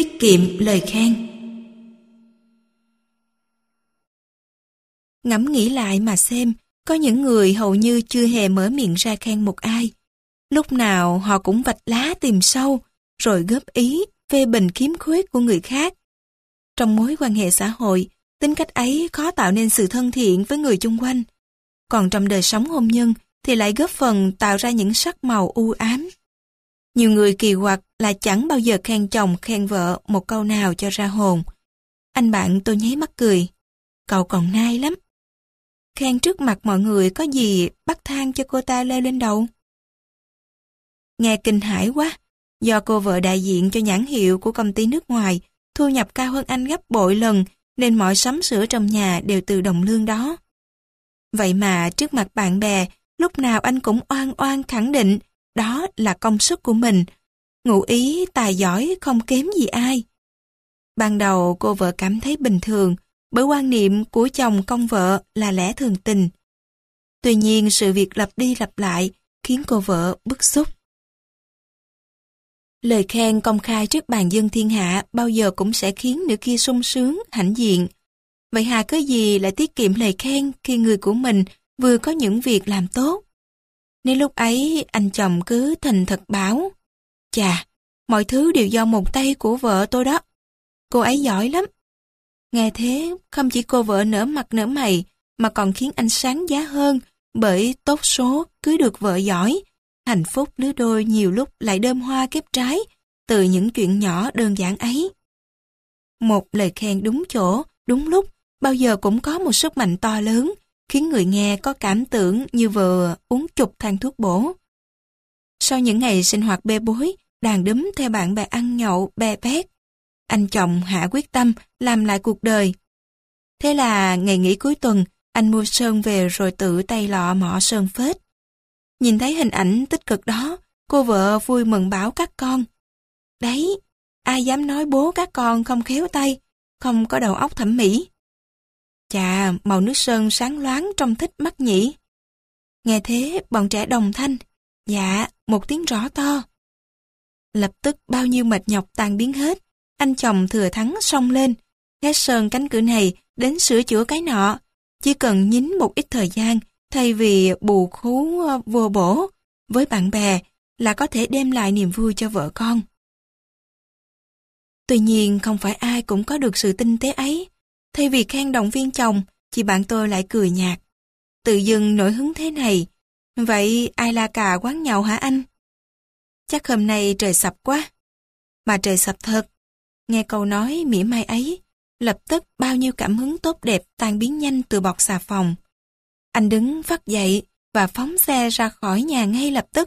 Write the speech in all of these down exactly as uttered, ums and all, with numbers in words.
tiết kiệm lời khen. Ngẫm nghĩ lại mà xem, có những người hầu như chưa hề mở miệng ra khen một ai. Lúc nào họ cũng vạch lá tìm sâu, rồi góp ý, phê bình khiếm khuyết của người khác. Trong mối quan hệ xã hội, tính cách ấy khó tạo nên sự thân thiện với người chung quanh. Còn trong đời sống hôn nhân thì lại góp phần tạo ra những sắc màu u ám. Nhiều người kỳ quặc là chẳng bao giờ khen chồng khen vợ một câu nào cho ra hồn. Anh bạn tôi nháy mắt cười. Cậu còn nai lắm. Khen trước mặt mọi người có gì bắt thang cho cô ta leo lên đầu. Nghe kinh hãi quá. Do cô vợ đại diện cho nhãn hiệu của công ty nước ngoài, thu nhập cao hơn anh gấp bội lần, nên mọi sắm sửa trong nhà đều từ đồng lương đó. Vậy mà trước mặt bạn bè, lúc nào anh cũng oan oan khẳng định đó là công sức của mình, ngụ ý tài giỏi không kém gì ai. Ban đầu cô vợ cảm thấy bình thường, bởi quan niệm của chồng công vợ là lẽ thường tình. Tuy nhiên sự việc lặp đi lặp lại khiến cô vợ bức xúc. Lời khen công khai trước bàn dân thiên hạ bao giờ cũng sẽ khiến nửa kia sung sướng, hãnh diện. Vậy hà cớ gì lại tiết kiệm lời khen khi người của mình vừa có những việc làm tốt? Nếu lúc ấy anh chồng cứ thành thật bảo, chà, mọi thứ đều do một tay của vợ tôi đó. Cô ấy giỏi lắm. Nghe thế, không chỉ cô vợ nở mặt nở mày, mà còn khiến anh sáng giá hơn, bởi tốt số cưới được vợ giỏi. Hạnh phúc lứa đôi nhiều lúc lại đơm hoa kết trái từ những chuyện nhỏ đơn giản ấy. Một lời khen đúng chỗ, đúng lúc, bao giờ cũng có một sức mạnh to lớn, khiến người nghe có cảm tưởng như vừa uống chục thang thuốc bổ. Sau những ngày sinh hoạt bê bối, đàn đúm theo bạn bè ăn nhậu, bè bét, anh chồng hạ quyết tâm làm lại cuộc đời. Thế là ngày nghỉ cuối tuần, anh mua sơn về rồi tự tay lọ mọ sơn phết. Nhìn thấy hình ảnh tích cực đó, cô vợ vui mừng bảo các con. Đấy, ai dám nói bố các con không khéo tay, không có đầu óc thẩm mỹ. Chà, màu nước sơn sáng loáng trông thích mắt nhỉ. Nghe thế, bọn trẻ đồng thanh. Dạ, một tiếng rõ to. Lập tức bao nhiêu mệt nhọc tan biến hết. Anh chồng thừa thắng xông lên, hết sơn cánh cửa này đến sửa chữa cái nọ. Chỉ cần nhín một ít thời gian, thay vì bù khú vô bổ với bạn bè là có thể đem lại niềm vui cho vợ con. Tuy nhiên không phải ai cũng có được sự tinh tế ấy. Thay vì khen động viên chồng, chị bạn tôi lại cười nhạt. Tự dưng nổi hứng thế này, vậy ai la cà quán nhậu hả anh? Chắc hôm nay trời sập quá. Mà trời sập thật. Nghe câu nói mỉa mai ấy, lập tức bao nhiêu cảm hứng tốt đẹp tan biến nhanh từ bọt xà phòng. Anh đứng phắt dậy và phóng xe ra khỏi nhà ngay lập tức.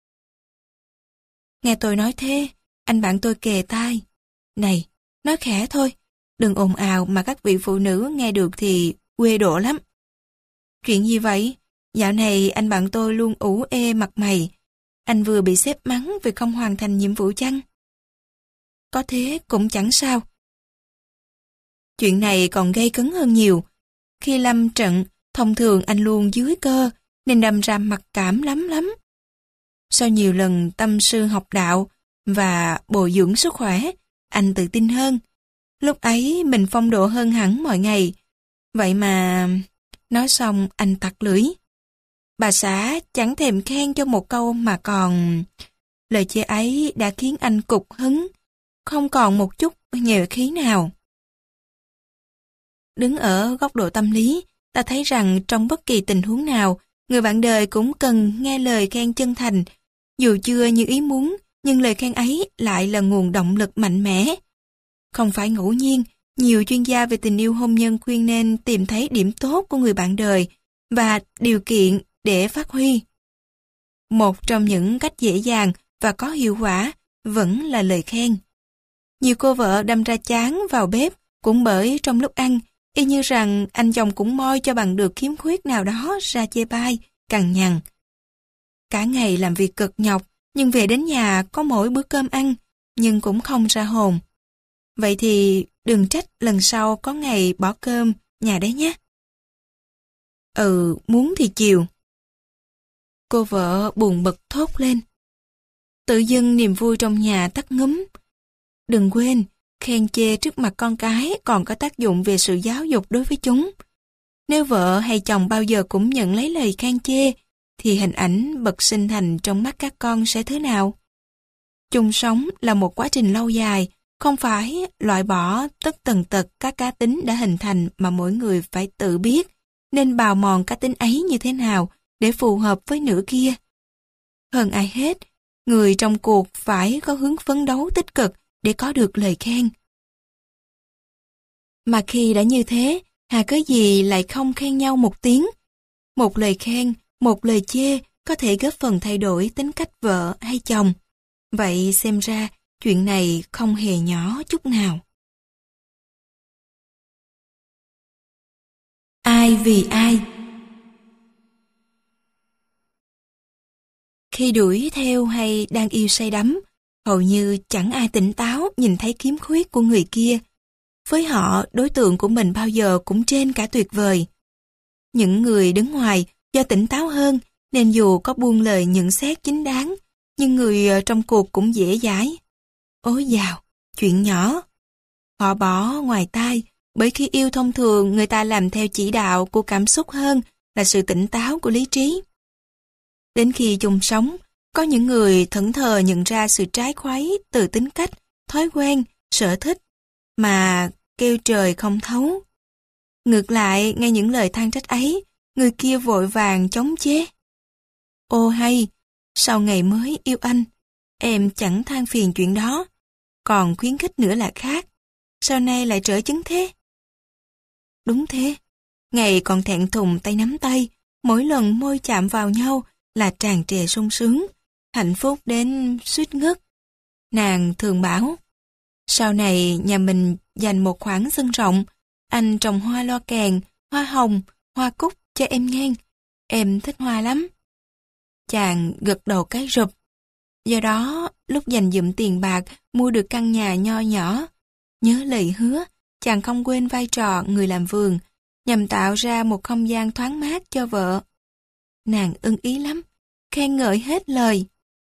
Nghe tôi nói thế, anh bạn tôi kề tai. Này, nói khẽ thôi, đừng ồn ào mà các vị phụ nữ nghe được thì quê độ lắm. Chuyện gì vậy? Dạo này anh bạn tôi luôn ủ ê mặt mày. Anh vừa bị sếp mắng vì không hoàn thành nhiệm vụ chăng? Có thế cũng chẳng sao. Chuyện này còn gây cấn hơn nhiều. Khi lâm trận, thông thường anh luôn dưới cơ, nên đâm ra mặc cảm lắm lắm. Sau nhiều lần tâm sư học đạo và bồi dưỡng sức khỏe, anh tự tin hơn. Lúc ấy mình phong độ hơn hẳn mọi ngày. Vậy mà... Nói xong anh tặc lưỡi. Bà xã chẳng thèm khen cho một câu mà còn... Lời chê ấy đã khiến anh cục hứng, không còn một chút nhuệ khí nào. Đứng ở góc độ tâm lý, ta thấy rằng trong bất kỳ tình huống nào, người bạn đời cũng cần nghe lời khen chân thành. Dù chưa như ý muốn, nhưng lời khen ấy lại là nguồn động lực mạnh mẽ. Không phải ngẫu nhiên, nhiều chuyên gia về tình yêu hôn nhân khuyên nên tìm thấy điểm tốt của người bạn đời và điều kiện để phát huy. Một trong những cách dễ dàng và có hiệu quả vẫn là lời khen. Nhiều cô vợ đâm ra chán vào bếp cũng bởi trong lúc ăn, y như rằng anh chồng cũng moi cho bằng được khiếm khuyết nào đó ra chê bai, cằn nhằn. Cả ngày làm việc cực nhọc, nhưng về đến nhà có mỗi bữa cơm ăn, nhưng cũng không ra hồn. Vậy thì đừng trách lần sau có ngày bỏ cơm nhà đấy nhé. Ừ, muốn thì chiều. Cô vợ buồn bực thốt lên. Tự dưng niềm vui trong nhà tắt ngúm. Đừng quên, khen chê trước mặt con cái còn có tác dụng về sự giáo dục đối với chúng. Nếu vợ hay chồng bao giờ cũng nhận lấy lời khen chê, thì hình ảnh bậc sinh thành trong mắt các con sẽ thế nào? Chung sống là một quá trình lâu dài, không phải loại bỏ tất tần tật các cá tính đã hình thành mà mỗi người phải tự biết nên bào mòn cá tính ấy như thế nào để phù hợp với nửa kia. Hơn ai hết, người trong cuộc phải có hướng phấn đấu tích cực để có được lời khen. Mà khi đã như thế, hà cớ gì lại không khen nhau một tiếng? Một lời khen, một lời chê có thể góp phần thay đổi tính cách vợ hay chồng. Vậy xem ra, chuyện này không hề nhỏ chút nào. Ai vì ai? Khi đuổi theo hay đang yêu say đắm, hầu như chẳng ai tỉnh táo nhìn thấy khiếm khuyết của người kia. Với họ, đối tượng của mình bao giờ cũng trên cả tuyệt vời. Những người đứng ngoài do tỉnh táo hơn nên dù có buông lời nhận xét chính đáng, nhưng người trong cuộc cũng dễ dãi. Ôi dào, chuyện nhỏ. Họ bỏ ngoài tai, bởi khi yêu thông thường người ta làm theo chỉ đạo của cảm xúc hơn là sự tỉnh táo của lý trí. Đến khi chung sống, có những người thẫn thờ nhận ra sự trái khuấy từ tính cách, thói quen, sở thích, mà kêu trời không thấu. Ngược lại, nghe những lời than trách ấy, người kia vội vàng chống chế. Ô hay, sau ngày mới yêu anh, em chẳng than phiền chuyện đó, còn khuyến khích nữa là khác. Sau này lại trở chứng thế? Đúng thế, ngày còn thẹn thùng tay nắm tay, mỗi lần môi chạm vào nhau là tràn trề sung sướng, hạnh phúc đến suýt ngất. Nàng thường bảo, sau này nhà mình dành một khoảng sân rộng, anh trồng hoa lo kèn, hoa hồng, hoa cúc cho em nghe, em thích hoa lắm. Chàng gật đầu cái rụp. Do đó, lúc dành dụm tiền bạc mua được căn nhà nho nhỏ, nhớ lời hứa, chàng không quên vai trò người làm vườn, nhằm tạo ra một không gian thoáng mát cho vợ. Nàng ưng ý lắm, khen ngợi hết lời.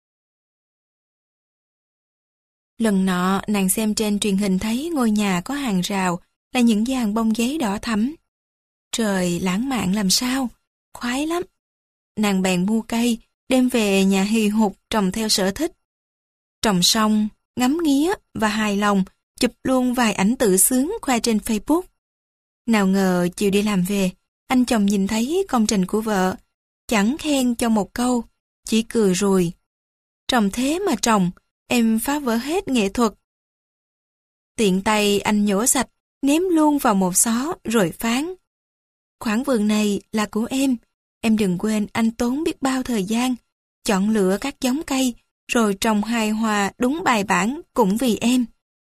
Lần nọ, nàng xem trên truyền hình thấy ngôi nhà có hàng rào là những dàn bông giấy đỏ thẫm. Trời lãng mạn làm sao, khoái lắm. Nàng bèn mua cây, đem về nhà hì hục trồng theo sở thích. Trồng xong, ngắm nghía và hài lòng, chụp luôn vài ảnh tự sướng khoe trên Facebook. Nào ngờ chiều đi làm về, anh chồng nhìn thấy công trình của vợ, chẳng khen cho một câu, chỉ cười rùi. Trồng thế mà trồng, em phá vỡ hết nghệ thuật. Tiện tay anh nhổ sạch, ném luôn vào một xó rồi phán. Khoảng vườn này là của em, em đừng quên anh tốn biết bao thời gian, chọn lựa các giống cây, rồi trồng hài hòa đúng bài bản cũng vì em.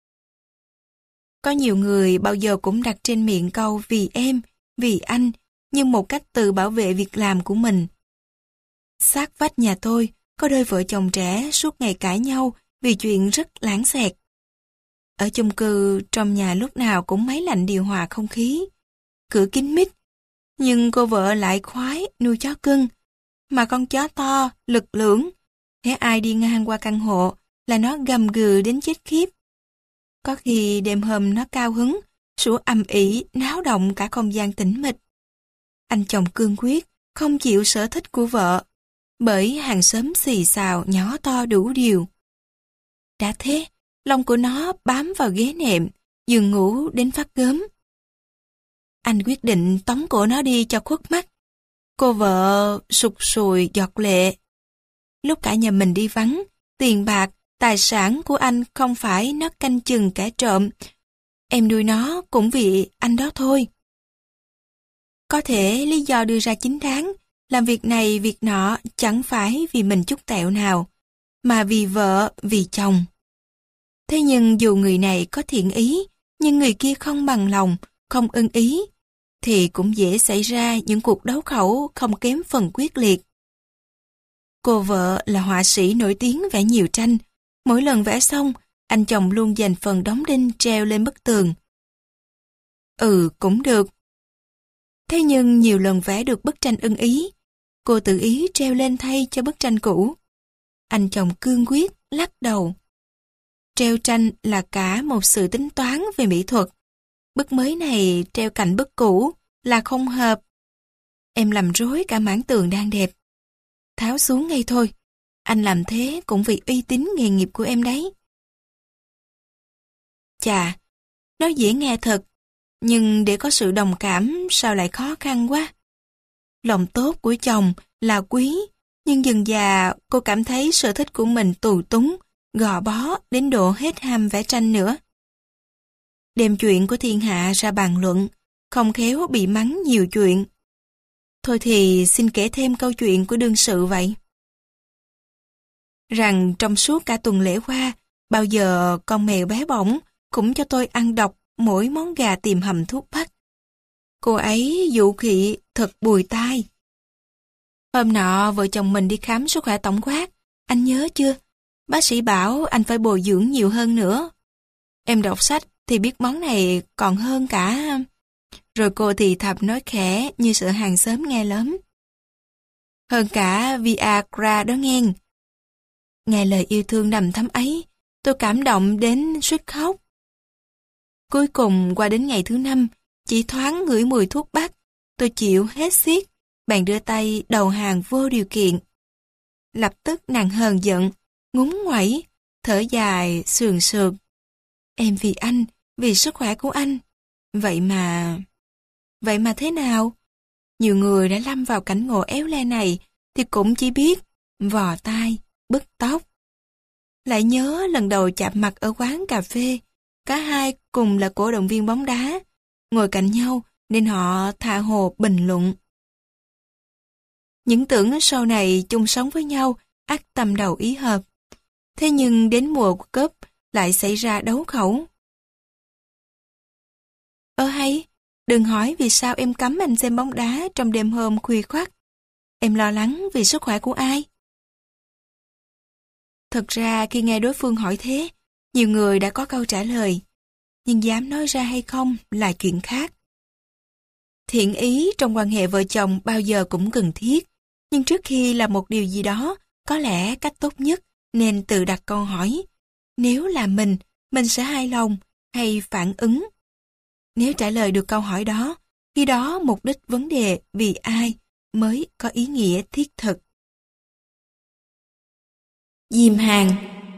Có nhiều người bao giờ cũng đặt trên miệng câu vì em, vì anh, như một cách tự bảo vệ việc làm của mình. Sát vách nhà tôi, có đôi vợ chồng trẻ suốt ngày cãi nhau vì chuyện rất lãng xẹt. Ở chung cư, trong nhà lúc nào cũng máy lạnh điều hòa không khí, cửa kín mít, nhưng cô vợ lại khoái nuôi chó cưng, mà con chó to, lực lưỡng, thế ai đi ngang qua căn hộ là nó gầm gừ đến chết khiếp. Có khi đêm hôm nó cao hứng, sủa ầm ĩ náo động cả không gian tĩnh mịch. Anh chồng cương quyết, không chịu sở thích của vợ, bởi hàng xóm xì xào nhỏ to đủ điều. Đã thế, lông của nó bám vào ghế nệm, giường ngủ đến phát gớm. Anh quyết định tống cổ nó đi cho khuất mắt. Cô vợ sụt sùi giọt lệ. Lúc cả nhà mình đi vắng, tiền bạc, tài sản của anh không phải nó canh chừng kẻ trộm. Em nuôi nó cũng vì anh đó thôi. Có thể lý do đưa ra chính đáng, làm việc này việc nọ chẳng phải vì mình chút tẹo nào, mà vì vợ, vì chồng. Thế nhưng dù người này có thiện ý, nhưng người kia không bằng lòng, không ưng ý, thì cũng dễ xảy ra những cuộc đấu khẩu không kém phần quyết liệt. Cô vợ là họa sĩ nổi tiếng vẽ nhiều tranh. Mỗi lần vẽ xong, anh chồng luôn dành phần đóng đinh treo lên bức tường. Ừ, cũng được. Thế nhưng nhiều lần vẽ được bức tranh ưng ý, cô tự ý treo lên thay cho bức tranh cũ. Anh chồng cương quyết, lắc đầu. treo tranh là cả một sự tính toán về mỹ thuật. Bức mới này treo cạnh bức cũ là không hợp. Em làm rối cả mảng tường đang đẹp. Tháo xuống ngay thôi. Anh làm thế cũng vì uy tín nghề nghiệp của em đấy. Chà, nó dễ nghe thật, nhưng để có sự đồng cảm sao lại khó khăn quá. Lòng tốt của chồng là quý, nhưng dần dà cô cảm thấy sở thích của mình tù túng, gò bó đến độ hết ham vẽ tranh nữa. Đem chuyện của thiên hạ ra bàn luận, không khéo bị mắng nhiều chuyện. Thôi thì xin kể thêm câu chuyện của đương sự vậy. Rằng trong suốt cả tuần lễ qua, bao giờ con mèo bé bỏng cũng cho tôi ăn độc mỗi món gà tìm hầm thuốc bắc. Cô ấy dụ khị thật bùi tai. Hôm nọ vợ chồng mình đi khám sức khỏe tổng quát, anh nhớ chưa? Bác sĩ bảo anh phải bồi dưỡng nhiều hơn nữa. Em đọc sách thì biết món này còn hơn cả... Rồi cô thì thầm nói khẽ như sợ hàng xóm nghe lắm. Hơn cả Viagra đó nghe. Nghe lời yêu thương đầm thắm ấy, tôi cảm động đến suýt khóc. Cuối cùng qua đến ngày thứ năm, chỉ thoáng ngửi mùi thuốc bắc, tôi chịu hết xiết, bèn đưa tay đầu hàng vô điều kiện. Lập tức nàng hờn giận, ngúng ngoẩy, thở dài, sườn sượt. Em vì anh, vì sức khỏe của anh. Vậy mà... Vậy mà thế nào? Nhiều người đã lâm vào cảnh ngộ éo le này thì cũng chỉ biết vò tai, bứt tóc. Lại nhớ lần đầu chạm mặt ở quán cà phê, cả hai cùng là cổ động viên bóng đá, ngồi cạnh nhau nên họ tha hồ bình luận. Những tưởng sau này chung sống với nhau, ắt tâm đầu ý hợp. Thế nhưng đến mùa World Cup lại xảy ra đấu khẩu. Ơ hay, đừng hỏi vì sao em cấm anh xem bóng đá trong đêm hôm khuya khoắt. Em lo lắng vì sức khỏe của ai? Thật ra khi nghe đối phương hỏi thế, nhiều người đã có câu trả lời, nhưng dám nói ra hay không là chuyện khác. Thiện ý trong quan hệ vợ chồng bao giờ cũng cần thiết, nhưng trước khi làm một điều gì đó, có lẽ cách tốt nhất nên tự đặt câu hỏi, nếu là mình, mình sẽ hài lòng hay phản ứng? Nếu trả lời được câu hỏi đó, khi đó mục đích vấn đề vì ai mới có ý nghĩa thiết thực. Dìm hàng.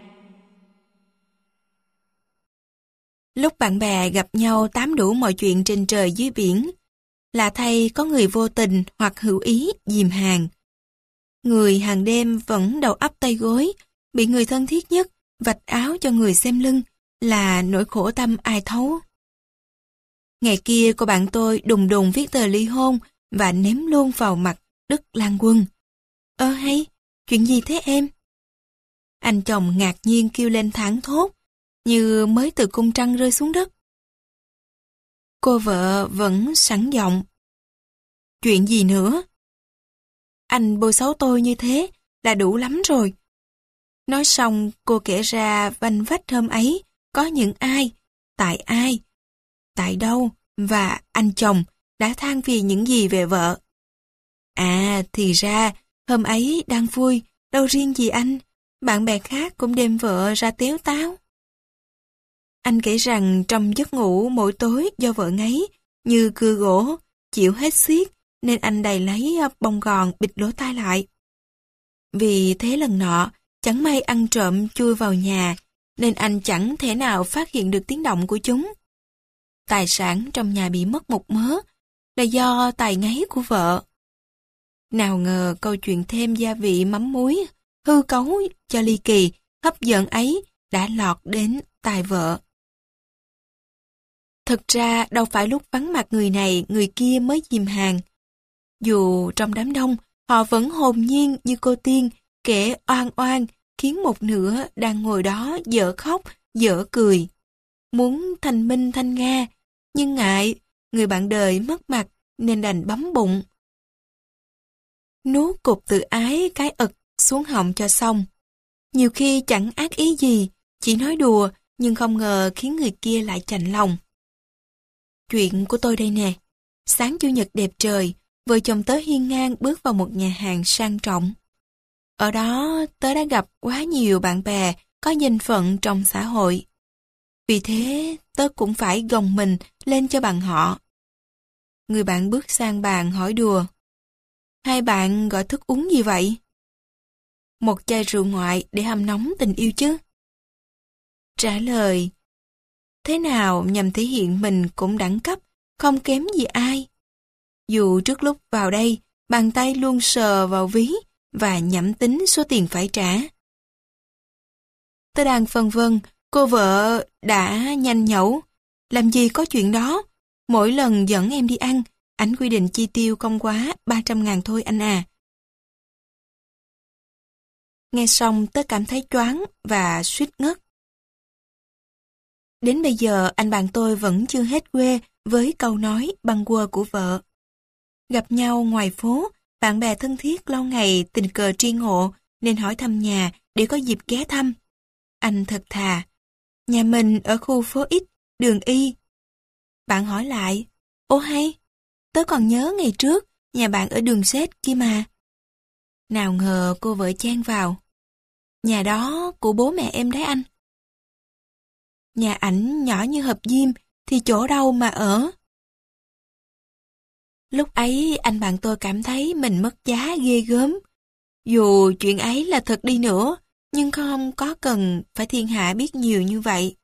Lúc bạn bè gặp nhau tám đủ mọi chuyện trên trời dưới biển, là thay có người vô tình hoặc hữu ý dìm hàng. Người hàng đêm vẫn đầu ấp tay gối, bị người thân thiết nhất vạch áo cho người xem lưng là nỗi khổ tâm ai thấu. Ngày kia cô bạn tôi đùng đùng viết tờ ly hôn và ném luôn vào mặt Đức Lan Quân. Ơ hay, chuyện gì thế em? Anh chồng ngạc nhiên kêu lên thảng thốt, như mới từ cung trăng rơi xuống đất. Cô vợ vẫn sẵn giọng. Chuyện gì nữa? Anh bôi xấu tôi như thế là đủ lắm rồi. Nói xong cô kể ra vanh vách hôm ấy có những ai, tại ai, tại đâu và anh chồng đã than phiền những gì về vợ. À thì ra hôm ấy đang vui, đâu riêng gì anh, bạn bè khác cũng đem vợ ra tếu táo. Anh kể rằng trong giấc ngủ mỗi tối do vợ ngáy như cưa gỗ, chịu hết xiết nên anh đầy lấy bông gòn bịt lỗ tai lại. Vì thế lần nọ, chẳng may ăn trộm chui vào nhà nên anh chẳng thể nào phát hiện được tiếng động của chúng. Tài sản trong nhà bị mất một mớ là do tài ngáy của vợ. Nào ngờ câu chuyện thêm gia vị mắm muối, hư cấu cho ly kỳ, hấp dẫn ấy đã lọt đến tai vợ. Thực ra đâu phải lúc vắng mặt người này người kia mới dìm hàng. Dù trong đám đông, họ vẫn hồn nhiên như cô tiên kể oan oan khiến một nửa đang ngồi đó dở khóc, dở cười. Muốn thanh minh thanh nga, nhưng ngại người bạn đời mất mặt nên đành bấm bụng. Nuốt cục tự ái cái ực xuống họng cho xong. Nhiều khi chẳng ác ý gì, chỉ nói đùa nhưng không ngờ khiến người kia lại chạnh lòng. Chuyện của tôi đây nè. Sáng Chủ nhật đẹp trời, vợ chồng tớ hiên ngang bước vào một nhà hàng sang trọng. Ở đó tớ đã gặp quá nhiều bạn bè có danh phận trong xã hội. Vì thế, tớ cũng phải gồng mình lên cho bằng họ. Người bạn bước sang bàn hỏi đùa. Hai bạn gọi thức uống gì vậy? Một chai rượu ngoại để hâm nóng tình yêu chứ. Trả lời. Thế nào nhằm thể hiện mình cũng đẳng cấp, không kém gì ai. Dù trước lúc vào đây, bàn tay luôn sờ vào ví và nhẩm tính số tiền phải trả. Tớ đang phân vân, cô vợ đã nhanh nhẩu. Làm gì có chuyện đó. Mỗi lần dẫn em đi ăn, ảnh quy định chi tiêu không quá ba trăm ngàn thôi anh à. Nghe xong tớ cảm thấy choáng và suýt ngất. Đến bây giờ anh bạn tôi vẫn chưa hết quê với câu nói bâng quơ của vợ. Gặp nhau ngoài phố, bạn bè thân thiết lâu ngày tình cờ tri ngộ nên hỏi thăm nhà để có dịp ghé thăm. Anh thật thà. Nhà mình ở khu phố X, đường Y. Bạn hỏi lại, ô hay, tớ còn nhớ ngày trước, nhà bạn ở đường Z kia mà. Nào ngờ cô vợ chen vào. Nhà đó của bố mẹ em đấy anh. Nhà ảnh nhỏ như hộp diêm thì chỗ đâu mà ở. Lúc ấy anh bạn tôi cảm thấy mình mất giá ghê gớm. Dù chuyện ấy là thật đi nữa, nhưng không có cần phải thiên hạ biết nhiều như vậy.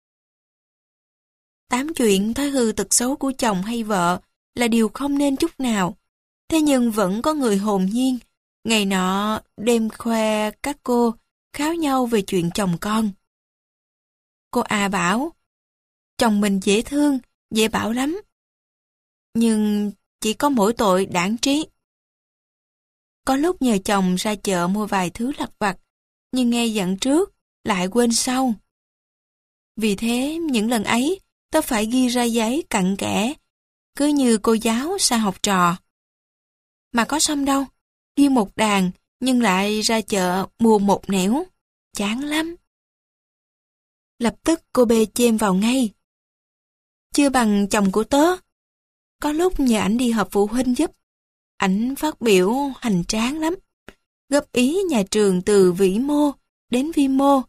Tám chuyện thói hư tật xấu của chồng hay vợ là điều không nên chút nào. Thế nhưng vẫn có người hồn nhiên, ngày nọ đêm khoe các cô kháo nhau về chuyện chồng con. Cô à bảo, chồng mình dễ thương, dễ bảo lắm. Nhưng chỉ có mỗi tội đảng trí. Có lúc nhờ chồng ra chợ mua vài thứ lặt vặt, nhưng nghe dặn trước, lại quên sau. Vì thế, những lần ấy, tớ phải ghi ra giấy cặn kẽ, cứ như cô giáo sa học trò. Mà có xong đâu, ghi một đàn, nhưng lại ra chợ mua một nẻo. Chán lắm. Lập tức cô bê chêm vào ngay. Chưa bằng chồng của tớ. Có lúc nhờ ảnh đi họp phụ huynh giúp. Ảnh phát biểu hành tráng lắm. Góp ý nhà trường từ vĩ mô đến vi mô.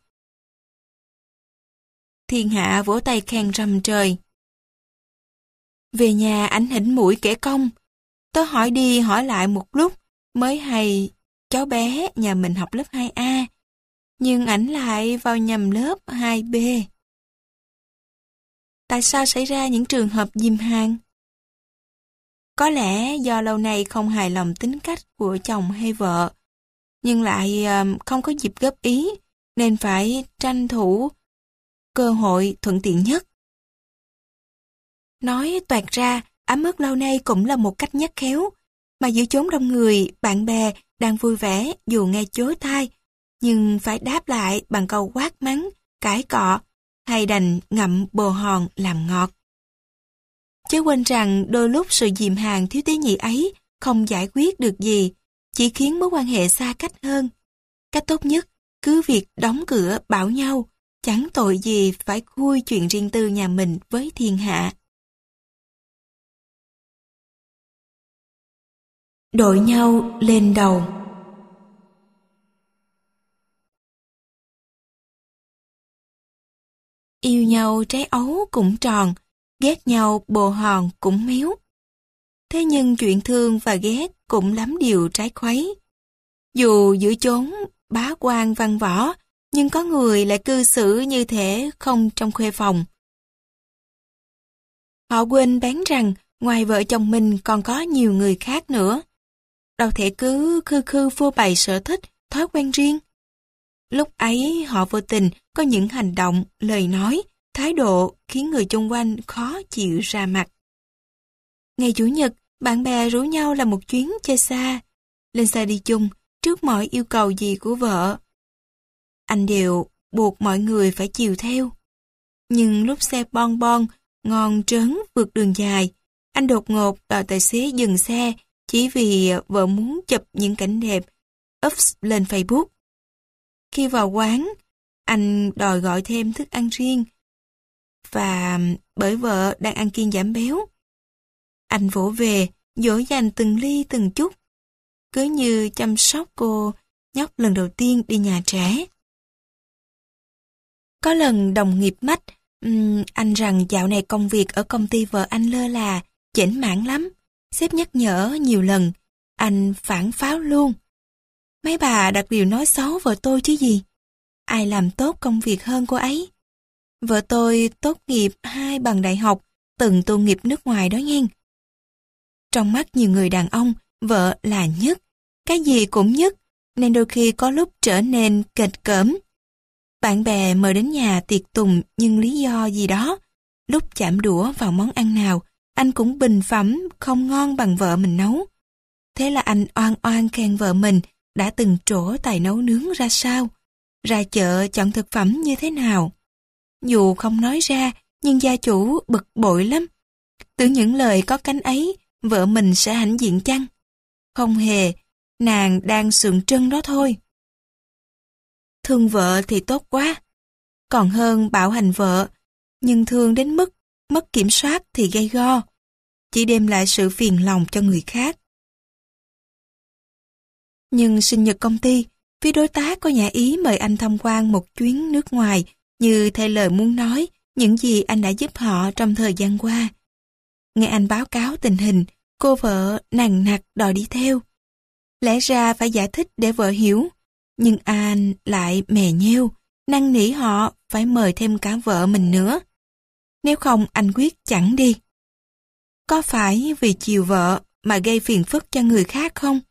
Thiên hạ vỗ tay khen rầm trời. Về nhà ảnh hỉnh mũi kể công. Tớ hỏi đi hỏi lại một lúc mới hay cháu bé nhà mình học lớp hai A. Nhưng ảnh lại vào nhầm lớp hai B. Tại sao xảy ra những trường hợp dìm hàng? Có lẽ do lâu nay không hài lòng tính cách của chồng hay vợ, nhưng lại không có dịp góp ý, nên phải tranh thủ cơ hội thuận tiện nhất. Nói toẹt ra, ấm ức lâu nay cũng là một cách nhắc khéo, mà giữa chốn đông người, bạn bè đang vui vẻ dù nghe chối tai, nhưng phải đáp lại bằng câu quát mắng, cãi cọ, hay đành ngậm bồ hòn làm ngọt. Chớ quên rằng đôi lúc sự dìm hàng thiếu tế nhị ấy không giải quyết được gì, chỉ khiến mối quan hệ xa cách hơn. Cách tốt nhất, cứ việc đóng cửa bảo nhau, chẳng tội gì phải khui chuyện riêng tư nhà mình với thiên hạ. Đội nhau lên đầu. Yêu nhau trái ấu cũng tròn, ghét nhau bồ hòn cũng méo. Thế nhưng chuyện thương và ghét cũng lắm điều trái khuấy. Dù giữa chốn bá quan văn võ, nhưng có người lại cư xử như thể không trong khuê phòng. Họ quên bén rằng ngoài vợ chồng mình còn có nhiều người khác nữa. Đâu thể cứ khư khư phô bày sở thích, thói quen riêng. Lúc ấy họ vô tình có những hành động, lời nói, thái độ khiến người chung quanh khó chịu ra mặt. Ngày Chủ nhật, bạn bè rủ nhau làm một chuyến chơi xa. Lên xe đi chung, trước mọi yêu cầu gì của vợ. Anh đều buộc mọi người phải chiều theo. Nhưng lúc xe bon bon, ngon trớn vượt đường dài, anh đột ngột đòi tài xế dừng xe chỉ vì vợ muốn chụp những cảnh đẹp up lên Facebook. Khi vào quán, anh đòi gọi thêm thức ăn riêng và bởi vợ đang ăn kiêng giảm béo. Anh vỗ về, dỗ dành từng ly từng chút, cứ như chăm sóc cô nhóc lần đầu tiên đi nhà trẻ. Có lần đồng nghiệp mách um, anh rằng dạo này công việc ở công ty vợ anh lơ là, chểnh mảng lắm. Sếp nhắc nhở nhiều lần, anh phản pháo luôn. Mấy bà đặt điều nói xấu vợ tôi chứ gì. Ai làm tốt công việc hơn cô ấy. Vợ tôi tốt nghiệp hai bằng đại học, từng tu nghiệp nước ngoài đó nghe. Trong mắt nhiều người đàn ông, vợ là nhất, cái gì cũng nhất, nên đôi khi có lúc trở nên kịch cỡm. Bạn bè mời đến nhà tiệc tùng nhưng lý do gì đó, lúc chạm đũa vào món ăn nào, anh cũng bình phẩm không ngon bằng vợ mình nấu. Thế là anh oan oan khen vợ mình đã từng trổ tài nấu nướng ra sao, ra chợ chọn thực phẩm như thế nào. Dù không nói ra, nhưng gia chủ bực bội lắm. Tưởng những lời có cánh ấy, vợ mình sẽ hãnh diện chăng? Không hề, nàng đang sượng trân đó thôi. Thương vợ thì tốt quá, còn hơn bạo hành vợ, nhưng thương đến mức mất kiểm soát thì gây go, chỉ đem lại sự phiền lòng cho người khác. Nhưng sinh nhật công ty, phía đối tác có nhà ý mời anh tham quan một chuyến nước ngoài, như thay lời muốn nói những gì anh đã giúp họ trong thời gian qua. Nghe anh báo cáo tình hình, cô vợ nằng nặc đòi đi theo. Lẽ ra phải giải thích để vợ hiểu, nhưng anh lại mè nheo, năn nỉ họ phải mời thêm cả vợ mình nữa. Nếu không anh quyết chẳng đi. Có phải vì chiều vợ mà gây phiền phức cho người khác không?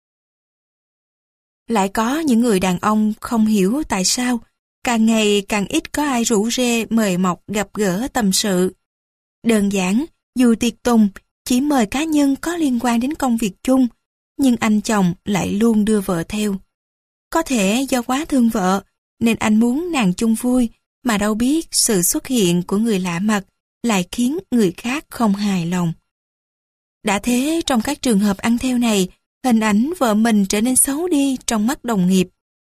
Lại có những người đàn ông không hiểu tại sao càng ngày càng ít có ai rủ rê mời mọc gặp gỡ tâm sự. Đơn giản, dù tiệc tùng chỉ mời cá nhân có liên quan đến công việc chung, nhưng anh chồng lại luôn đưa vợ theo. Có thể do quá thương vợ, nên anh muốn nàng chung vui, mà đâu biết sự xuất hiện của người lạ mặt lại khiến người khác không hài lòng. Đã thế, trong các trường hợp ăn theo này, hình ảnh vợ mình trở nên xấu đi trong mắt đồng nghiệp.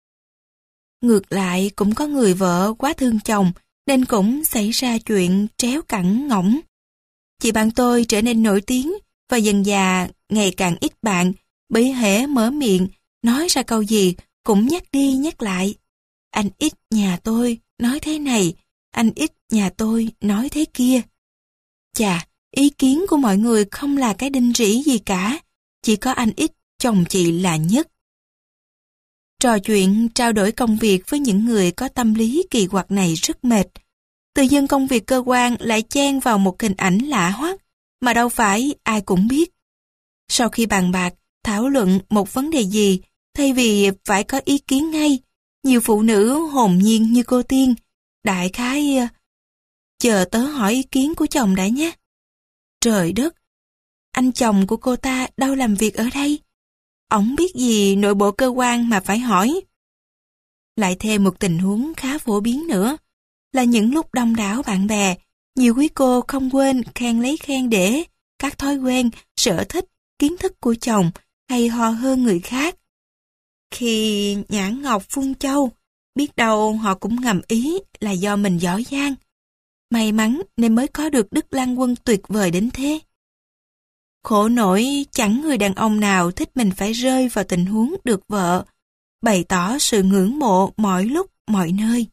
Ngược lại, cũng có người vợ quá thương chồng, nên cũng xảy ra chuyện tréo cẳng ngỗng. Chị bạn tôi trở nên nổi tiếng và dần dà ngày càng ít bạn, bởi hễ mở miệng, nói ra câu gì cũng nhắc đi nhắc lại. Anh ít nhà tôi nói thế này, anh ít nhà tôi nói thế kia. Chà, ý kiến của mọi người không là cái đinh rỉ gì cả, chỉ có anh ít, chồng chị là nhất. Trò chuyện, trao đổi công việc với những người có tâm lý kỳ quặc này rất mệt. Tự dưng công việc cơ quan lại chen vào một hình ảnh lạ hoắc, mà đâu phải ai cũng biết. Sau khi bàn bạc, thảo luận một vấn đề gì, thay vì phải có ý kiến ngay, nhiều phụ nữ hồn nhiên như cô Tiên, đại khái chờ tớ hỏi ý kiến của chồng đã nhé. Trời đất, anh chồng của cô ta đâu làm việc ở đây? Ổng biết gì nội bộ cơ quan mà phải hỏi? Lại thêm một tình huống khá phổ biến nữa, là những lúc đông đảo bạn bè, nhiều quý cô không quên khen lấy khen để các thói quen, sở thích, kiến thức của chồng hay ho hơn người khác. Khi nhãn ngọc phun châu, biết đâu họ cũng ngầm ý là do mình giỏi giang. May mắn nên mới có được Đức Lang Quân tuyệt vời đến thế. Khổ nổi chẳng người đàn ông nào thích mình phải rơi vào tình huống được vợ, bày tỏ sự ngưỡng mộ mọi lúc, mọi nơi.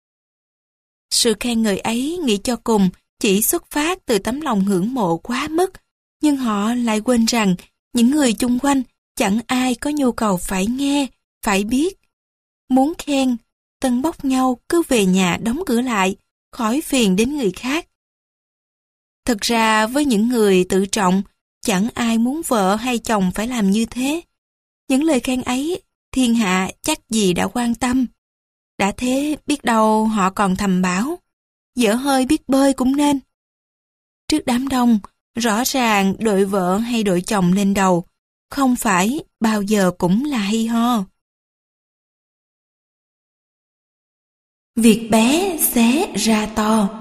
Sự khen ngợi ấy nghĩ cho cùng chỉ xuất phát từ tấm lòng ngưỡng mộ quá mức, nhưng họ lại quên rằng những người chung quanh chẳng ai có nhu cầu phải nghe, phải biết. Muốn khen, tân bốc nhau cứ về nhà đóng cửa lại, khỏi phiền đến người khác. Thực ra với những người tự trọng, chẳng ai muốn vợ hay chồng phải làm như thế. Những lời khen ấy, thiên hạ chắc gì đã quan tâm. Đã thế biết đâu họ còn thầm bảo, dở hơi biết bơi cũng nên. Trước đám đông, rõ ràng đội vợ hay đội chồng lên đầu, không phải bao giờ cũng là hay ho. Việc bé xé ra to.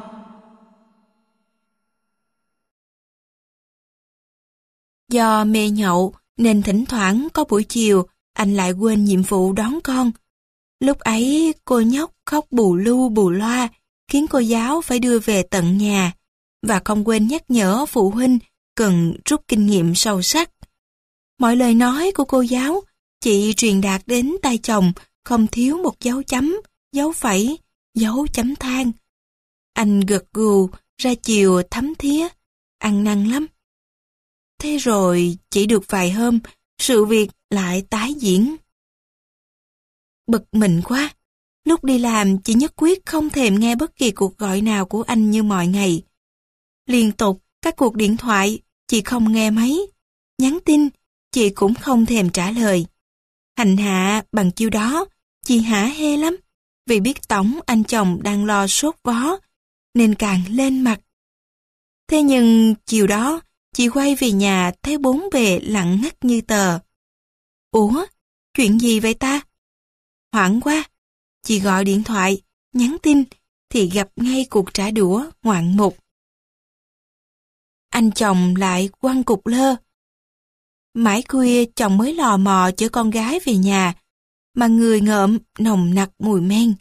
Do mê nhậu nên thỉnh thoảng có buổi chiều anh lại quên nhiệm vụ đón con. Lúc ấy cô nhóc khóc bù lu bù loa khiến cô giáo phải đưa về tận nhà và không quên nhắc nhở phụ huynh cần rút kinh nghiệm sâu sắc. Mọi lời nói của cô giáo chị truyền đạt đến tai chồng không thiếu một dấu chấm, dấu phẩy dấu chấm than. Anh gật gù, ra chiều thấm thía, ăn năn lắm. Thế rồi chỉ được vài hôm, sự việc lại tái diễn. Bực mình quá, lúc đi làm chị nhất quyết không thèm nghe bất kỳ cuộc gọi nào của anh như mọi ngày. Liên tục các cuộc điện thoại, chị không nghe máy. Nhắn tin, chị cũng không thèm trả lời. Hành hạ bằng chiêu đó, chị hả hê lắm, vì biết tổng anh chồng đang lo sốt vó, nên càng lên mặt. Thế nhưng chiều đó, chị quay về nhà thấy bốn bề lặng ngắt như tờ. Ủa, chuyện gì vậy ta? Hoảng quá, chị gọi điện thoại, nhắn tin, thì gặp ngay cuộc trả đũa ngoạn mục. Anh chồng lại quăng cục lơ. Mãi khuya chồng mới lò mò chở con gái về nhà, mà người ngợm nồng nặc mùi men.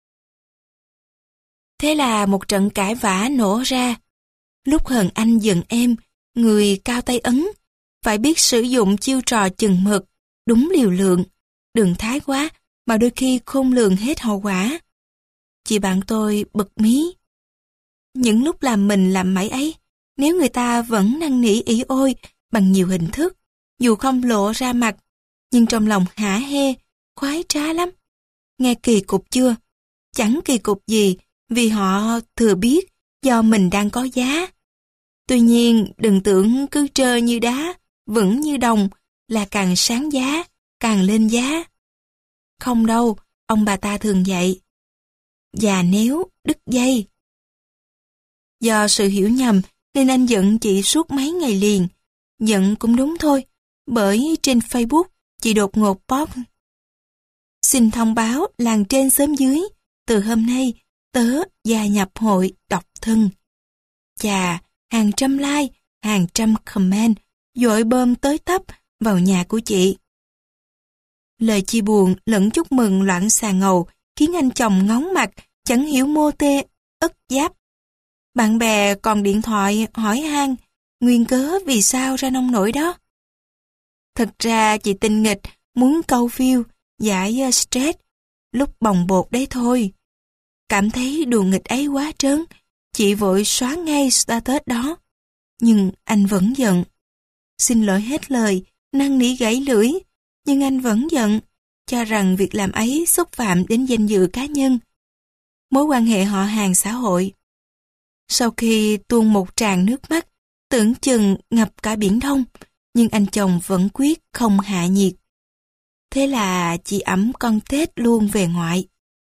Thế là một trận cãi vã nổ ra. Lúc hờn anh giận em, người cao tay ấn, phải biết sử dụng chiêu trò chừng mực, đúng liều lượng, đừng thái quá mà đôi khi khôn lường hết hậu quả. Chị bạn tôi bực mí. Những lúc làm mình làm mãi ấy, nếu người ta vẫn năn nỉ ỉ ôi bằng nhiều hình thức, dù không lộ ra mặt, nhưng trong lòng hả hê, khoái trá lắm. Nghe kỳ cục chưa? Chẳng kỳ cục gì, vì họ thừa biết do mình đang có giá. Tuy nhiên, đừng tưởng cứ trơ như đá, vững như đồng là càng sáng giá, càng lên giá. Không đâu, ông bà ta thường dạy. Già nếu đứt dây. Do sự hiểu nhầm nên anh giận chị suốt mấy ngày liền. Giận cũng đúng thôi, bởi trên Facebook chị đột ngột post: xin thông báo làng trên xóm dưới, từ hôm nay tớ gia nhập hội độc thân. Chà, hàng trăm like, hàng trăm comment dội bơm tới tấp vào nhà của chị. Lời chia buồn lẫn chúc mừng loạn xà ngầu khiến anh chồng ngóng mặt, chẳng hiểu mô tê, ức giáp. Bạn bè còn điện thoại hỏi han nguyên cớ vì sao ra nông nổi đó. Thật ra chị tinh nghịch muốn câu view, giải stress, lúc bồng bột đấy thôi. Cảm thấy đùa nghịch ấy quá trớn, chị vội xóa ngay status đó. Nhưng anh vẫn giận. Xin lỗi hết lời, năn nỉ gãy lưỡi, nhưng anh vẫn giận, cho rằng việc làm ấy xúc phạm đến danh dự cá nhân, mối quan hệ họ hàng xã hội. Sau khi tuôn một tràng nước mắt, tưởng chừng ngập cả biển Đông, nhưng anh chồng vẫn quyết không hạ nhiệt. Thế là chị ẵm con Tết luôn về ngoại.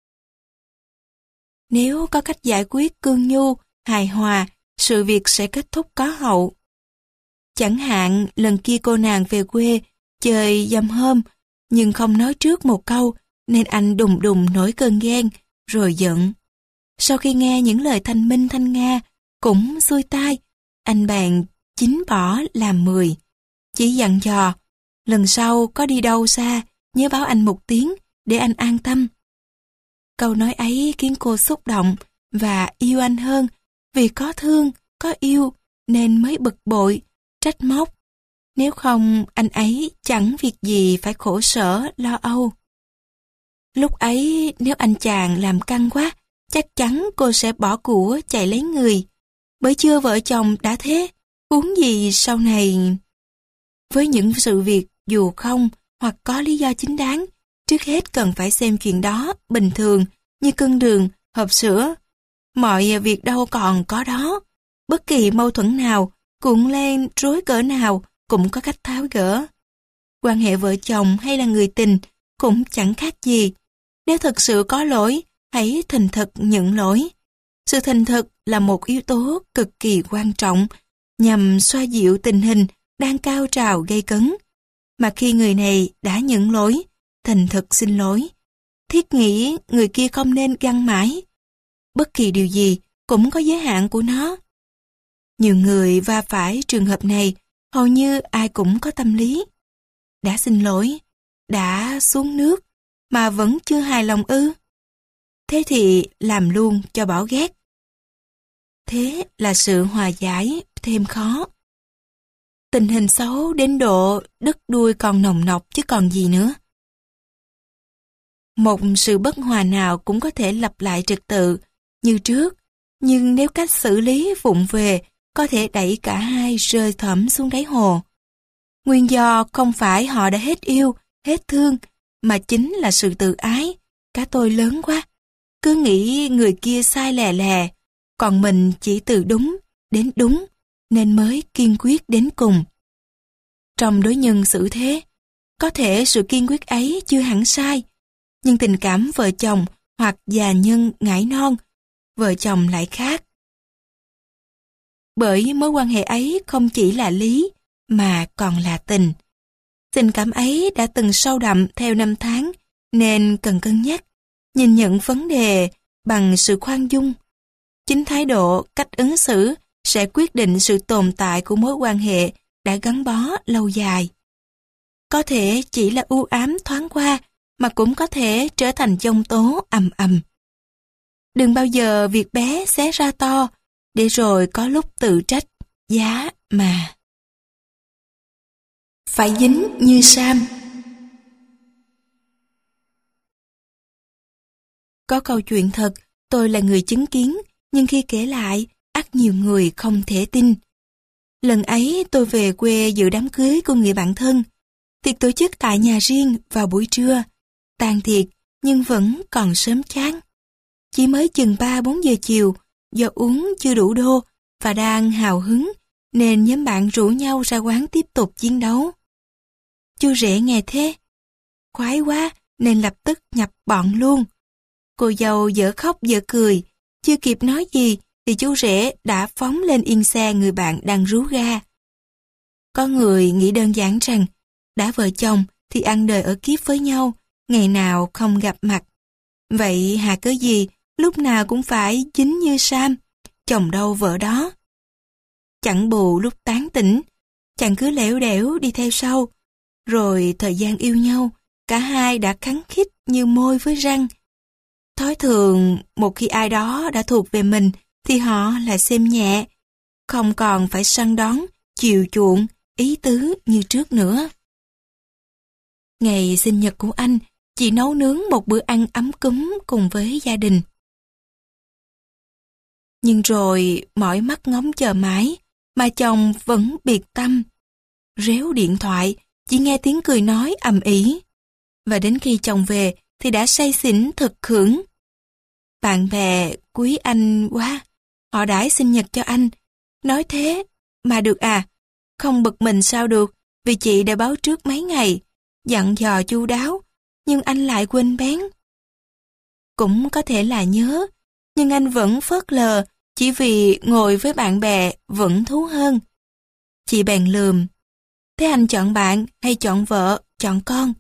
Nếu có cách giải quyết cương nhu, hài hòa, sự việc sẽ kết thúc có hậu. Chẳng hạn lần kia cô nàng về quê chơi dăm hôm, nhưng không nói trước một câu, nên anh đùng đùng nổi cơn ghen, rồi giận. Sau khi nghe những lời thanh minh thanh nga, cũng xuôi tai, anh bạn chín bỏ làm mười. Chỉ dặn dò, lần sau có đi đâu xa, nhớ báo anh một tiếng, để anh an tâm. Câu nói ấy khiến cô xúc động, và yêu anh hơn, vì có thương, có yêu, nên mới bực bội, trách móc. Nếu không, anh ấy chẳng việc gì phải khổ sở, lo âu. Lúc ấy, nếu anh chàng làm căng quá, chắc chắn cô sẽ bỏ của chạy lấy người. Bởi chưa vợ chồng đã thế, huống gì sau này. Với những sự việc dù không hoặc có lý do chính đáng, trước hết cần phải xem chuyện đó bình thường như cân đường, hộp sữa. Mọi việc đâu còn có đó. Bất kỳ mâu thuẫn nào, cuộn lên rối cỡ nào cũng có cách tháo gỡ. Quan hệ vợ chồng hay là người tình cũng chẳng khác gì. Nếu thật sự có lỗi, hãy thành thật nhận lỗi. Sự thành thật là một yếu tố cực kỳ quan trọng nhằm xoa dịu tình hình đang cao trào gây cấn. Mà khi người này đã nhận lỗi, thành thật xin lỗi, thiết nghĩ người kia không nên găng mãi. Bất kỳ điều gì cũng có giới hạn của nó. Nhiều người va phải trường hợp này, hầu như ai cũng có tâm lý. Đã xin lỗi, đã xuống nước, mà vẫn chưa hài lòng ư. Thế thì làm luôn cho bỏ ghét. Thế là sự hòa giải thêm khó. Tình hình xấu đến độ đứt đuôi còn nồng nọc chứ còn gì nữa. Một sự bất hòa nào cũng có thể lặp lại trật tự như trước, nhưng nếu cách xử lý vụng về, có thể đẩy cả hai rơi thẳm xuống đáy hồ. Nguyên do không phải họ đã hết yêu, hết thương, mà chính là sự tự ái. Cá tôi lớn quá, cứ nghĩ người kia sai lè lè, còn mình chỉ từ đúng đến đúng, nên mới kiên quyết đến cùng. Trong đối nhân xử thế, có thể sự kiên quyết ấy chưa hẳn sai, nhưng tình cảm vợ chồng hoặc già nhân ngãi non, vợ chồng lại khác. Bởi mối quan hệ ấy không chỉ là lý, mà còn là tình. Tình cảm ấy đã từng sâu đậm theo năm tháng, nên cần cân nhắc, nhìn nhận vấn đề bằng sự khoan dung. Chính thái độ, cách ứng xử sẽ quyết định sự tồn tại của mối quan hệ đã gắn bó lâu dài. Có thể chỉ là u ám thoáng qua, mà cũng có thể trở thành giông tố ầm ầm. Đừng bao giờ việc bé xé ra to, để rồi có lúc tự trách, giá mà. Phải dính như Sam. Có câu chuyện thật, tôi là người chứng kiến, nhưng khi kể lại, ắt nhiều người không thể tin. Lần ấy tôi về quê dự đám cưới của người bạn thân. Tiệc tổ chức tại nhà riêng vào buổi trưa. Tàn tiệc nhưng vẫn còn sớm chán. Chỉ mới chừng ba bốn giờ chiều, do uống chưa đủ đô và đang hào hứng, nên nhóm bạn rủ nhau ra quán tiếp tục chiến đấu. Chú rể nghe thế, khoái quá nên lập tức nhập bọn luôn. Cô dâu dở khóc dở cười, chưa kịp nói gì thì chú rể đã phóng lên yên xe người bạn đang rú ga. Có người nghĩ đơn giản rằng, đã vợ chồng thì ăn đời ở kiếp với nhau, ngày nào không gặp mặt. Vậy hà cớ gì, lúc nào cũng phải dính như Sam, chồng đâu vợ đó. Chẳng bù lúc tán tỉnh, chàng cứ lẻo đẻo đi theo sau. Rồi thời gian yêu nhau, cả hai đã khăng khít như môi với răng. Thói thường, một khi ai đó đã thuộc về mình, thì họ lại xem nhẹ, không còn phải săn đón, chiều chuộng, ý tứ như trước nữa. Ngày sinh nhật của anh, chị nấu nướng một bữa ăn ấm cúng cùng với gia đình. Nhưng rồi mỏi mắt ngóng chờ mãi, mà chồng vẫn biệt tâm. Réo điện thoại, chỉ nghe tiếng cười nói ầm ĩ. Và đến khi chồng về thì đã say xỉn thực khưởng. Bạn bè quý anh quá, họ đãi sinh nhật cho anh. Nói thế mà được à? Không bực mình sao được, vì chị đã báo trước mấy ngày, dặn dò chu đáo, nhưng anh lại quên bén. Cũng có thể là nhớ, nhưng anh vẫn phớt lờ, chỉ vì ngồi với bạn bè vẫn thú hơn. Chị bèn lườm, thế anh chọn bạn hay chọn vợ, chọn con?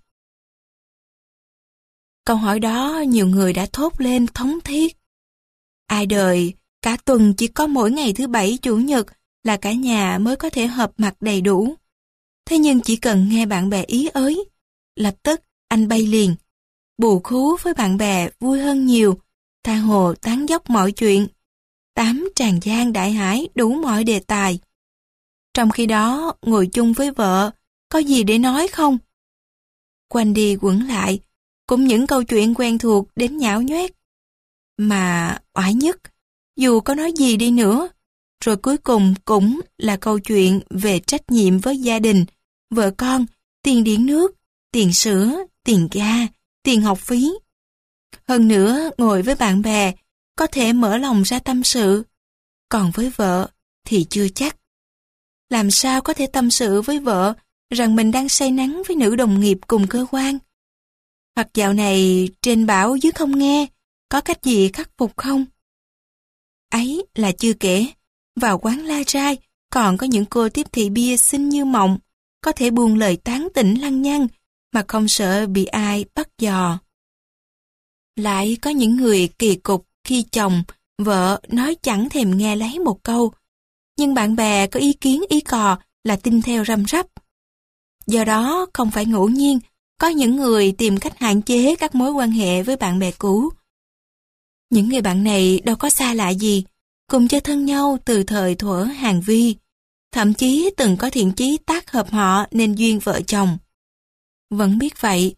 Câu hỏi đó nhiều người đã thốt lên thống thiết. Ai đời, cả tuần chỉ có mỗi ngày thứ bảy chủ nhật là cả nhà mới có thể họp mặt đầy đủ. Thế nhưng chỉ cần nghe bạn bè ý ới, lập tức anh bay liền. Bù khú với bạn bè vui hơn nhiều, tha hồ tán dóc mọi chuyện. Tám tràng giang đại hải đủ mọi đề tài. Trong khi đó, ngồi chung với vợ, có gì để nói không? Quanh đi quẩn lại, cũng những câu chuyện quen thuộc đến nhão nhoét. Mà oải nhất, dù có nói gì đi nữa, rồi cuối cùng cũng là câu chuyện về trách nhiệm với gia đình, vợ con, tiền điện nước, tiền sữa, tiền ga, tiền học phí. Hơn nữa, ngồi với bạn bè, có thể mở lòng ra tâm sự. Còn với vợ thì chưa chắc. Làm sao có thể tâm sự với vợ rằng mình đang say nắng với nữ đồng nghiệp cùng cơ quan? Hoặc dạo này trên bảo dưới không nghe, có cách gì khắc phục không? Ấy là chưa kể, vào quán la trai còn có những cô tiếp thị bia xinh như mộng, có thể buông lời tán tỉnh lăng nhăng mà không sợ bị ai bắt dò. Lại có những người kỳ cục khi chồng, vợ nói chẳng thèm nghe lấy một câu, nhưng bạn bè có ý kiến ý cò là tin theo răm rắp. Do đó không phải ngẫu nhiên có những người tìm cách hạn chế các mối quan hệ với bạn bè cũ. Những người bạn này đâu có xa lạ gì, cùng chơi thân nhau từ thời thuở hàng vi, thậm chí từng có thiện chí tác hợp họ nên duyên vợ chồng. Vẫn biết vậy,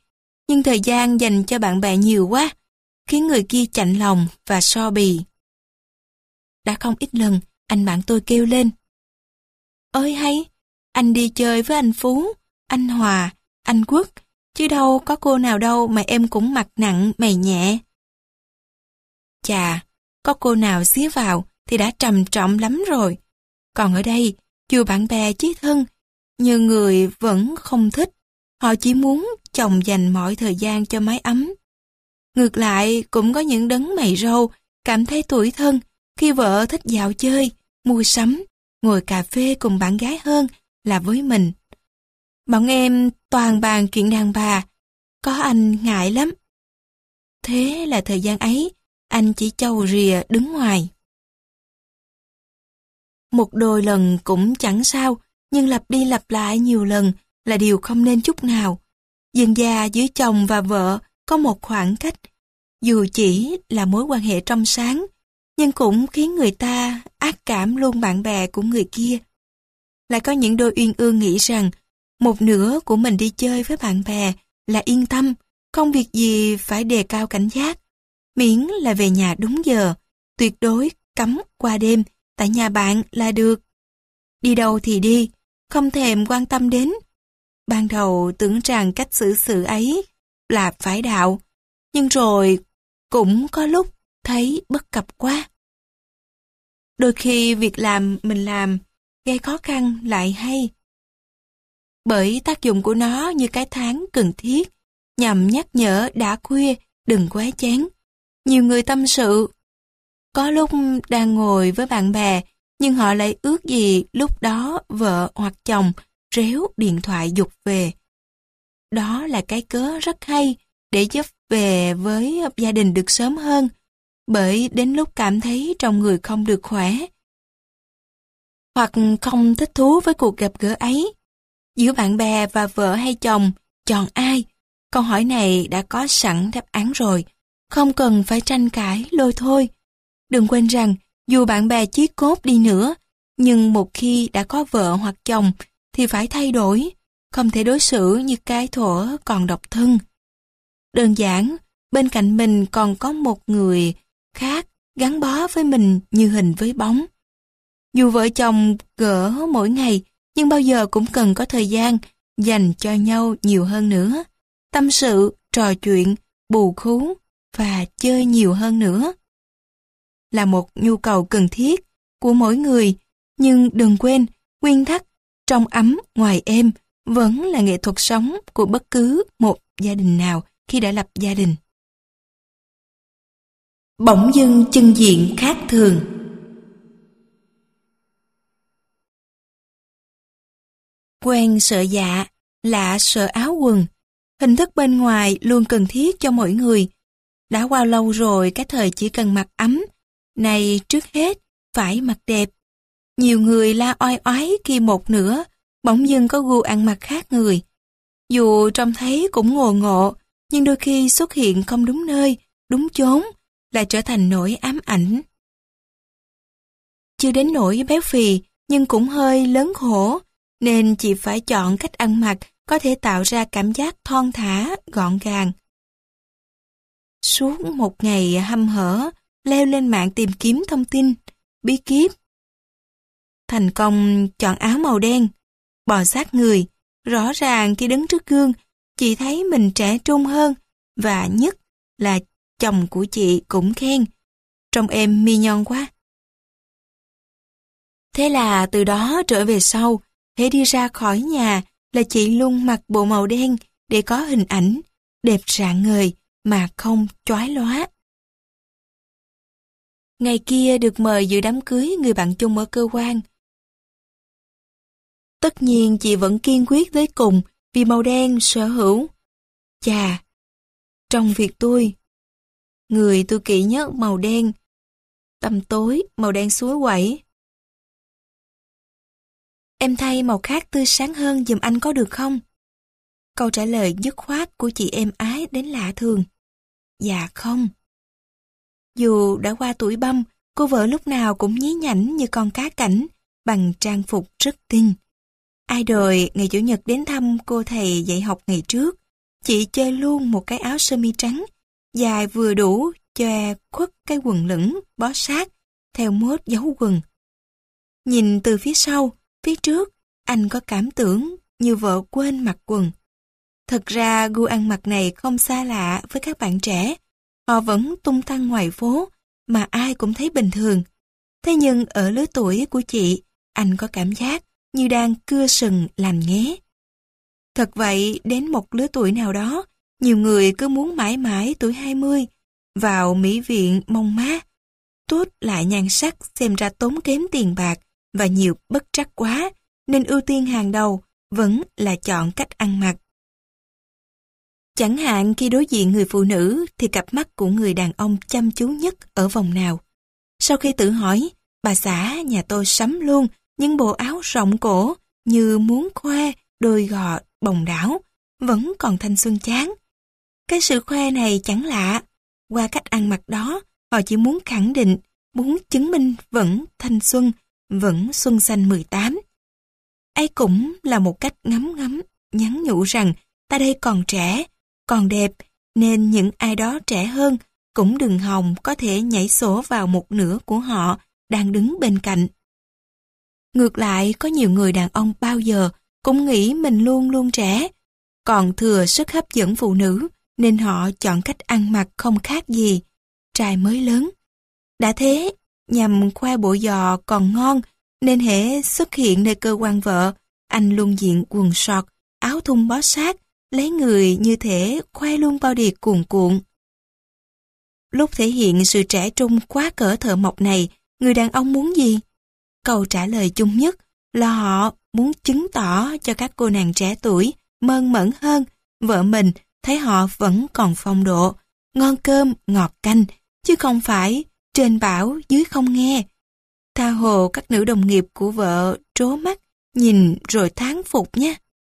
nhưng thời gian dành cho bạn bè nhiều quá, khiến người kia chạnh lòng và so bì. Đã không ít lần, anh bạn tôi kêu lên. Ơi hay, anh đi chơi với anh Phú, anh Hòa, anh Quốc, chứ đâu có cô nào đâu mà em cũng mặt nặng mày nhẹ. Chà, có cô nào xía vào thì đã trầm trọng lắm rồi. Còn ở đây, dù bạn bè chí thân, nhưng người vẫn không thích. Họ chỉ muốn chồng dành mọi thời gian cho mái ấm. Ngược lại, cũng có những đấng mày râu cảm thấy tủi thân khi vợ thích dạo chơi, mua sắm, ngồi cà phê cùng bạn gái hơn là với mình. Bọn em toàn bàn chuyện đàn bà, có anh ngại lắm. Thế là thời gian ấy, anh chỉ chầu rìa đứng ngoài. Một đôi lần cũng chẳng sao, nhưng lặp đi lặp lại nhiều lần là điều không nên chút nào. Dần dà giữa chồng và vợ có một khoảng cách, dù chỉ là mối quan hệ trong sáng, nhưng cũng khiến người ta ác cảm luôn bạn bè của người kia. Lại có những đôi uyên ương nghĩ rằng một nửa của mình đi chơi với bạn bè là yên tâm, không việc gì phải đề cao cảnh giác, miễn là về nhà đúng giờ, tuyệt đối cấm qua đêm tại nhà bạn là được. Đi đâu thì đi, không thèm quan tâm đến. Ban đầu tưởng rằng cách xử sự ấy là phải đạo, nhưng rồi cũng có lúc thấy bất cập quá. Đôi khi việc làm mình làm gây khó khăn lại hay. Bởi tác dụng của nó như cái thán cần thiết, nhằm nhắc nhở đã khuya đừng quá chán. Nhiều người tâm sự, có lúc đang ngồi với bạn bè, nhưng họ lại ước gì lúc đó vợ hoặc chồng réo điện thoại giục về. Đó là cái cớ rất hay để giúp về với gia đình được sớm hơn, bởi đến lúc cảm thấy trong người không được khỏe, hoặc không thích thú với cuộc gặp gỡ ấy. Giữa bạn bè và vợ hay chồng, chọn ai? Câu hỏi này đã có sẵn đáp án rồi, không cần phải tranh cãi lôi thôi. Đừng quên rằng, dù bạn bè chí cốt đi nữa, nhưng một khi đã có vợ hoặc chồng thì phải thay đổi, không thể đối xử như cái thuở còn độc thân. Đơn giản, bên cạnh mình còn có một người khác gắn bó với mình như hình với bóng. Dù vợ chồng gỡ mỗi ngày, nhưng bao giờ cũng cần có thời gian dành cho nhau nhiều hơn nữa. Tâm sự, trò chuyện, bù khú và chơi nhiều hơn nữa. Là một nhu cầu cần thiết của mỗi người, nhưng đừng quên, nguyên tắc trong ấm ngoài êm vẫn là nghệ thuật sống của bất cứ một gia đình nào khi đã lập gia đình. Bỗng dưng chân diện khác thường. Quen sợ dạ, lạ sợ áo quần. Hình thức bên ngoài luôn cần thiết cho mỗi người. Đã qua lâu rồi cái thời chỉ cần mặc ấm, này trước hết phải mặc đẹp. Nhiều người la oai oái khi một nửa bỗng dưng có gu ăn mặc khác người. Dù trông thấy cũng ngộ ngộ, nhưng đôi khi xuất hiện không đúng nơi, đúng chốn, lại trở thành nỗi ám ảnh. Chưa đến nỗi béo phì, nhưng cũng hơi lớn khổ, nên chị phải chọn cách ăn mặc có thể tạo ra cảm giác thon thả, gọn gàng. Suốt một ngày hăm hở, leo lên mạng tìm kiếm thông tin, bí kíp. Thành công chọn áo màu đen, bò sát người. Rõ ràng khi đứng trước gương, chị thấy mình trẻ trung hơn, và nhất là chồng của chị cũng khen, trông em mi nhon quá. Thế là từ đó trở về sau, hễ đi ra khỏi nhà là chị luôn mặc bộ màu đen để có hình ảnh đẹp rạng ngời mà không chói lóa. Ngày kia được mời dự đám cưới người bạn chung ở cơ quan. Tất nhiên chị vẫn kiên quyết tới cùng vì màu đen sở hữu. Chà, trong việc tôi, người tôi kỵ nhất màu đen, tăm tối, màu đen suối quẩy. Em thay màu khác tươi sáng hơn giùm anh có được không? Câu trả lời dứt khoát của chị êm ái đến lạ thường. Dạ không. Dù đã qua tuổi băm, cô vợ lúc nào cũng nhí nhảnh như con cá cảnh, bằng trang phục rất tinh. Ai đời ngày Chủ nhật đến thăm cô thầy dạy học ngày trước, chị chơi luôn một cái áo sơ mi trắng, dài vừa đủ che khuất cái quần lửng bó sát, theo mốt dấu quần. Nhìn từ phía sau, phía trước, anh có cảm tưởng như vợ quên mặc quần. Thật ra gu ăn mặc này không xa lạ với các bạn trẻ. Họ vẫn tung tăng ngoài phố, mà ai cũng thấy bình thường. Thế nhưng ở lứa tuổi của chị, anh có cảm giác như đang cưa sừng làm nghé. Thật vậy, đến một lứa tuổi nào đó, nhiều người cứ muốn mãi mãi tuổi hai mươi, vào mỹ viện mong mát, tuốt lại nhan sắc xem ra tốn kém tiền bạc và nhiều bất trắc quá, nên ưu tiên hàng đầu vẫn là chọn cách ăn mặc. Chẳng hạn khi đối diện người phụ nữ thì cặp mắt của người đàn ông chăm chú nhất ở vòng nào. Sau khi tự hỏi, bà xã nhà tôi sắm luôn những bộ áo rộng cổ như muốn khoe đôi gò bồng đảo, vẫn còn thanh xuân chán. Cái sự khoe này chẳng lạ, qua cách ăn mặc đó, họ chỉ muốn khẳng định, muốn chứng minh vẫn thanh xuân, vẫn xuân xanh mười tám. Ấy cũng là một cách ngấm ngấm, nhắn nhủ rằng ta đây còn trẻ, còn đẹp, nên những ai đó trẻ hơn cũng đừng hòng có thể nhảy sổ vào một nửa của họ đang đứng bên cạnh. Ngược lại, có nhiều người đàn ông bao giờ cũng nghĩ mình luôn luôn trẻ, còn thừa sức hấp dẫn phụ nữ, nên họ chọn cách ăn mặc không khác gì trai mới lớn. Đã thế, nhằm khoe bộ giò còn ngon, nên hễ xuất hiện nơi cơ quan vợ, anh luôn diện quần sọt, áo thun bó sát, lấy người như thể khoe luôn bao đìa cuồn cuộn. Lúc thể hiện sự trẻ trung quá cỡ thợ mộc này, người đàn ông muốn gì? Câu trả lời chung nhất là họ muốn chứng tỏ cho các cô nàng trẻ tuổi mơn mởn hơn, vợ mình thấy họ vẫn còn phong độ, ngon cơm, ngọt canh, chứ không phải trên bảo dưới không nghe. Tha hồ các nữ đồng nghiệp của vợ trố mắt, nhìn rồi thán phục nhé.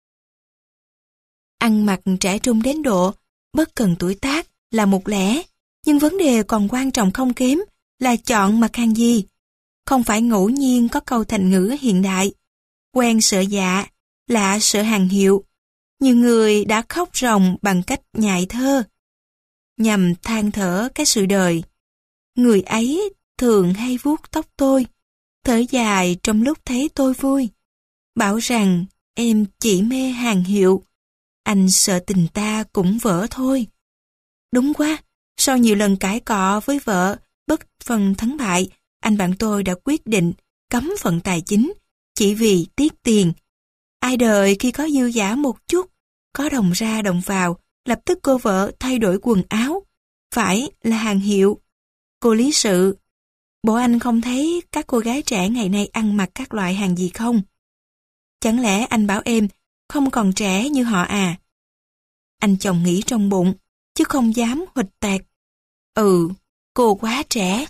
Ăn mặc trẻ trung đến độ, bất cần tuổi tác là một lẽ, nhưng vấn đề còn quan trọng không kém là chọn mặc hàng gì. Không phải ngẫu nhiên có câu thành ngữ hiện đại, quen sợ dạ, lạ sợ hàng hiệu. Nhiều người đã khóc ròng bằng cách nhại thơ, nhằm than thở cái sự đời. Người ấy thường hay vuốt tóc tôi, thở dài trong lúc thấy tôi vui. Bảo rằng em chỉ mê hàng hiệu, anh sợ tình ta cũng vỡ thôi. Đúng quá, sau nhiều lần cãi cọ với vợ, bất phân thắng bại, anh bạn tôi đã quyết định cấm phần tài chính, chỉ vì tiếc tiền. Ai đời khi có dư giả một chút, có đồng ra đồng vào, lập tức cô vợ thay đổi quần áo, phải là hàng hiệu. Cô lý sự, bộ anh không thấy các cô gái trẻ ngày nay ăn mặc các loại hàng gì không? Chẳng lẽ anh bảo em không còn trẻ như họ à? Anh chồng nghĩ trong bụng, chứ không dám huỵch tạc. Ừ, cô quá trẻ.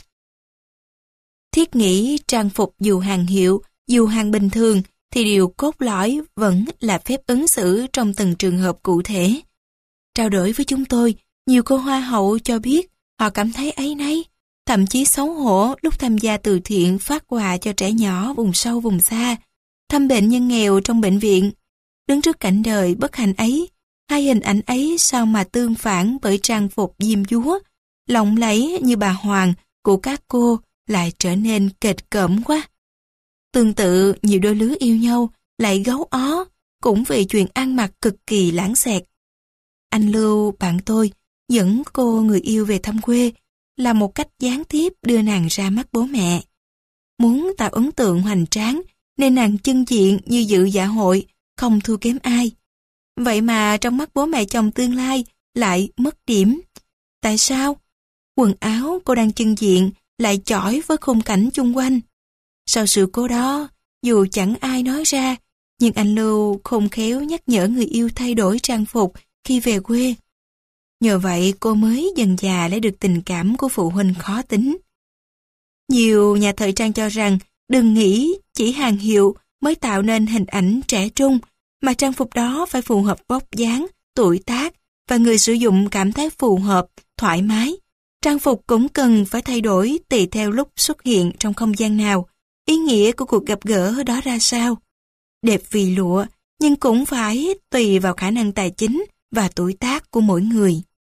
Thiết nghĩ trang phục dù hàng hiệu, dù hàng bình thường, thì điều cốt lõi vẫn là phép ứng xử trong từng trường hợp cụ thể. Trao đổi với chúng tôi, nhiều cô hoa hậu cho biết họ cảm thấy áy náy, thậm chí xấu hổ lúc tham gia từ thiện phát quà cho trẻ nhỏ vùng sâu vùng xa, thăm bệnh nhân nghèo trong bệnh viện. Đứng trước cảnh đời bất hạnh ấy, hai hình ảnh ấy sao mà tương phản bởi trang phục diêm dúa, lộng lẫy như bà Hoàng của các cô lại trở nên kịch cỡm quá. Tương tự, nhiều đôi lứa yêu nhau lại gấu ó, cũng vì chuyện ăn mặc cực kỳ lãng xẹt. Anh Lưu, bạn tôi, dẫn cô người yêu về thăm quê, là một cách gián tiếp đưa nàng ra mắt bố mẹ. Muốn tạo ấn tượng hoành tráng, nên nàng chưng diện như dự dạ hội, không thua kém ai. Vậy mà trong mắt bố mẹ chồng tương lai lại mất điểm. Tại sao? Quần áo cô đang chưng diện lại chỏi với khung cảnh chung quanh. Sau sự cố đó, dù chẳng ai nói ra, nhưng anh Lưu khôn khéo nhắc nhở người yêu thay đổi trang phục khi về quê. Nhờ vậy cô mới dần dà lấy được tình cảm của phụ huynh khó tính. Nhiều nhà thời trang cho rằng đừng nghĩ chỉ hàng hiệu mới tạo nên hình ảnh trẻ trung, mà trang phục đó phải phù hợp vóc dáng, tuổi tác và người sử dụng cảm thấy phù hợp, thoải mái. Trang phục cũng cần phải thay đổi tùy theo lúc xuất hiện trong không gian nào, ý nghĩa của cuộc gặp gỡ đó ra sao. Đẹp vì lụa, nhưng cũng phải tùy vào khả năng tài chính và tuổi tác của mỗi người.